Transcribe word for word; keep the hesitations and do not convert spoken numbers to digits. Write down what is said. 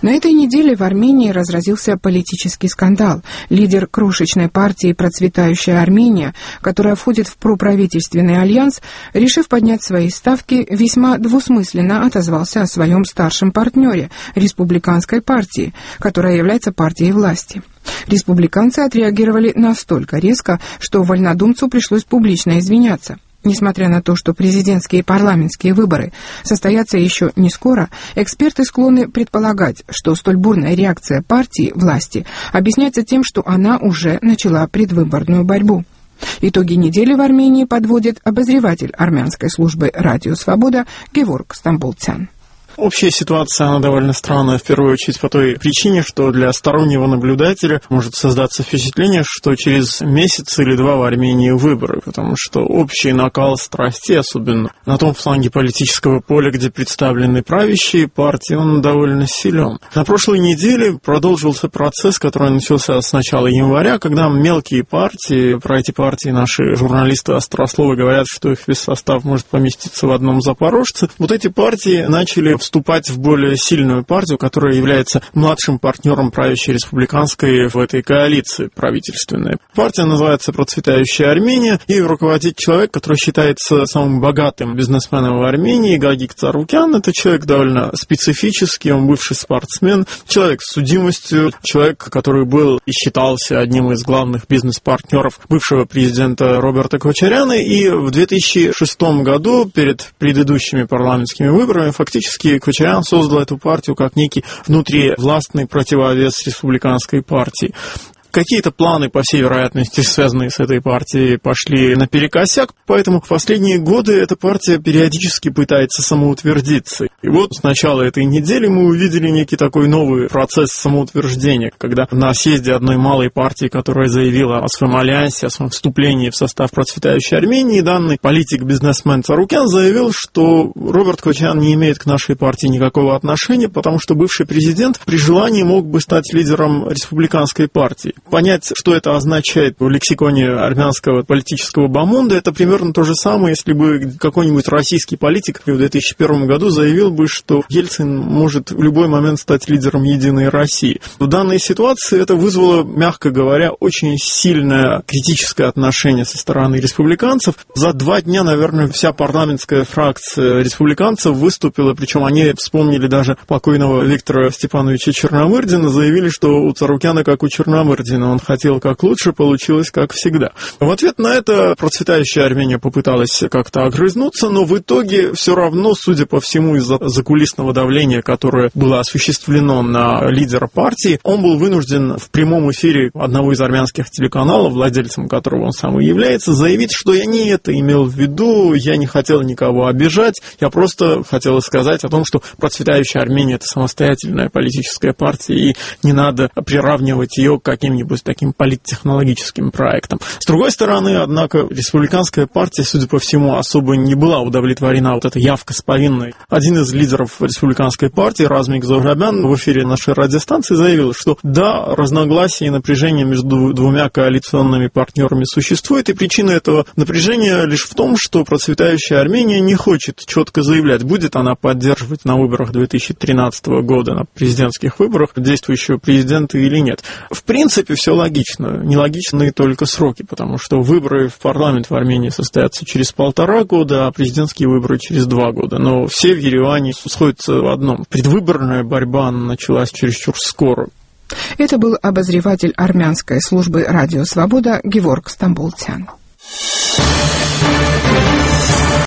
На этой неделе в Армении разразился политический скандал. Лидер крошечной партии «Процветающая Армения», которая входит в проправительственный альянс, решив поднять свои ставки, весьма двусмысленно отозвался о своем старшем партнере – республиканской партии, которая является партией власти. Республиканцы отреагировали настолько резко, что вольнодумцу пришлось публично извиняться. Несмотря на то, что президентские и парламентские выборы состоятся еще не скоро, эксперты склонны предполагать, что столь бурная реакция партии власти объясняется тем, что она уже начала предвыборную борьбу. Итоги недели в Армении подводит обозреватель армянской службы «Радио Свобода» Геворг Стамбулцян. Общая ситуация, она довольно странная, в первую очередь по той причине, что для стороннего наблюдателя может создаться впечатление, что через месяц или два в Армении выборы, потому что общий накал страстей, особенно на том фланге политического поля, где представлены правящие партии, он довольно силен. На прошлой неделе продолжился процесс, который начался с начала января, когда мелкие партии, про эти партии наши журналисты-острословы говорят, что их весь состав может поместиться в одном запорожце, вот эти партии начали вступать в более сильную партию, которая является младшим партнером правящей республиканской в этой коалиции правительственной. Партия называется «Процветающая Армения», и руководит человек, который считается самым богатым бизнесменом в Армении, Гагик Царукян. Это человек довольно специфический, он бывший спортсмен, человек с судимостью, человек, который был и считался одним из главных бизнес-партнеров бывшего президента Роберта Кочаряна, и в две тысячи шестом году, перед предыдущими парламентскими выборами, фактически Кочарян создал эту партию как некий внутривластный противовес республиканской партии. Какие-то планы, по всей вероятности, связанные с этой партией, пошли наперекосяк, поэтому в последние годы эта партия периодически пытается самоутвердиться. И вот с начала этой недели мы увидели некий такой новый процесс самоутверждения, когда на съезде одной малой партии, которая заявила о своем альянсе, о своем вступлении в состав процветающей Армении, данный политик-бизнесмен Царукян заявил, что Роберт Кочарян не имеет к нашей партии никакого отношения, потому что бывший президент при желании мог бы стать лидером республиканской партии. Понять, что это означает в лексиконе армянского политического бомонда, это примерно то же самое, если бы какой-нибудь российский политик в две тысячи первом году заявил бы, что Ельцин может в любой момент стать лидером «Единой России». В данной ситуации это вызвало, мягко говоря, очень сильное критическое отношение со стороны республиканцев. За два дня, наверное, вся парламентская фракция республиканцев выступила, причем они вспомнили даже покойного Виктора Степановича Черномырдина, заявили, что у Царукяна, как у Черномырдина, он хотел как лучше, получилось как всегда. В ответ на это процветающая Армения попыталась как-то огрызнуться, но в итоге все равно, судя по всему, из-за закулисного давления, которое было осуществлено на лидера партии, он был вынужден в прямом эфире одного из армянских телеканалов, владельцем которого он сам и является, заявить, что я не это имел в виду, я не хотел никого обижать, я просто хотел сказать о том, что процветающая Армения — это самостоятельная политическая партия, и не надо приравнивать ее к каким-нибудь таким политтехнологическим проектом. С другой стороны, однако, республиканская партия, судя по всему, особо не была удовлетворена вот этой явкой с повинной. Один из лидеров республиканской партии, Размик Зограбян, в эфире нашей радиостанции заявил, что да, разногласия и напряжение между двумя коалиционными партнерами существует, и причина этого напряжения лишь в том, что процветающая Армения не хочет четко заявлять, будет она поддерживать на выборах две тысячи тринадцатого года, на президентских выборах, действующего президента или нет. В принципе, все логично. Нелогичны только сроки, потому что выборы в парламент в Армении состоятся через полтора года, а президентские выборы через два года. Но все в Ереване сходятся в одном. Предвыборная борьба началась чересчур скоро. Это был обозреватель армянской службы «Радио Свобода» Геворг Стамбулцян.